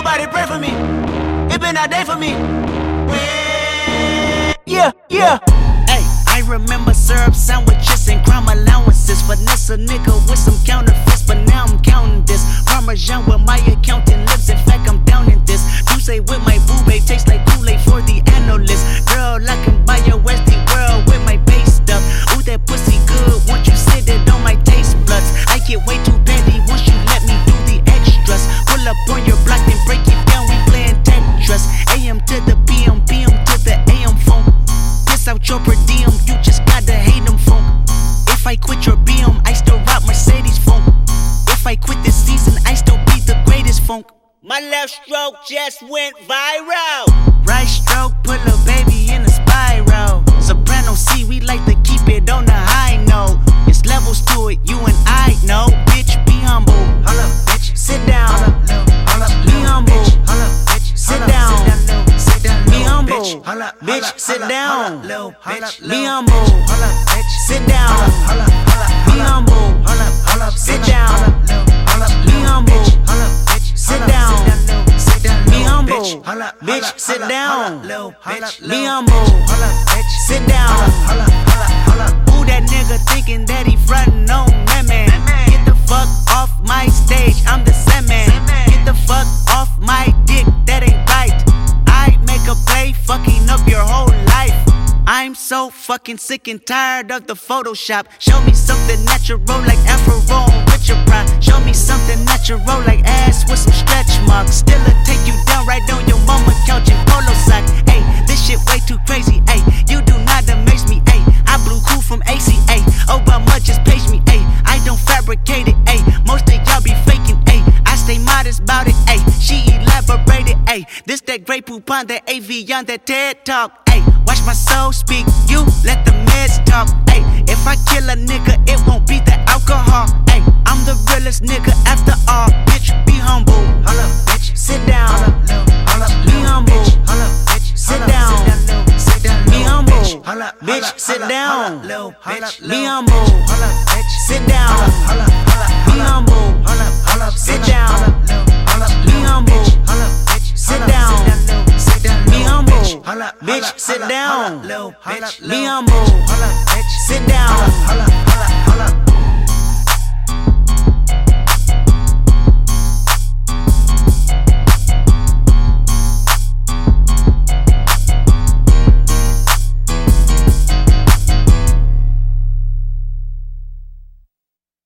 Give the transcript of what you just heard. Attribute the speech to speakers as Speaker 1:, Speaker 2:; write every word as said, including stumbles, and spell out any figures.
Speaker 1: Somebody pray for me. It been a day for me. Yeah, yeah.
Speaker 2: Hey, I remember syrup sandwiches and crime allowances. Finesse a nigga with some counterfeits, but now I'm counting this. Parmesan with my accountant lips. In fact, I'm down in this. You say with my boo babe tastes like Kool-Aid for the analyst. Girl, I can buy your Westie world with my base stuff. Ooh, that pussy good. Once you sit it on my taste buds, I get way too petty once you let me do the extras. Pull up on your block and break it down. We playing Tetris. A M to the P M, P M to the A M phone. Piss out your per diem, you just gotta hate them funk. If I quit your B M, I still rock Mercedes funk. If I quit this season, I still be the greatest funk. My left stroke just went viral. Right stroke put a baby in a spiral. Soprano C, we like to keep it on the high note. It's levels to it, you and I know. Bitch, be humble. Hold up, bitch. Sit down. Hold up, little, hold up, be humble. Hold up, bitch. Sit down. Be humble. Bitch, sit down. Be humble. Sit down. Be humble. Sit down. Be humble. Sit down. Be humble. Bitch, sit down. Be humble. Sit down. Who that nigga thinking that he frontin' on that man? Get the fuck off my stage, I'm the Sandman. Get the fuck off my dick, that ain't right. I make a play, fucking up your whole life. I'm so fucking sick and tired of the Photoshop. Show me something natural like Afro with your pride. Show me something natural like ass with some stretch marks. Still'll take you down right on your mama couch in polo socks. Ayy, this shit way too crazy. Ayy, you do not amaze me. Ayy, I blew cool from A C A. Obama just page me. Ayy, I don't fabricate it. Ayy, most of y'all be faking. Ayy, I stay modest about it. Ayy, she elaborated. Ayy, this that Grey Poupon, that A V on that TED Talk. Ayy, watch my soul speak, you let the meds talk. Ayy, if I kill a nigga, it won't be the alcohol. Ayy, I'm the realest nigga after all. Bitch, be humble. Hold up, bitch. Sit down. Be humble. Sit down. Be humble. Bitch, sit down. Be humble. Sit down. Be humble. Sit down. Be humble. Sit down. Be humble. Bitch, sit down. Be humble. Sit down.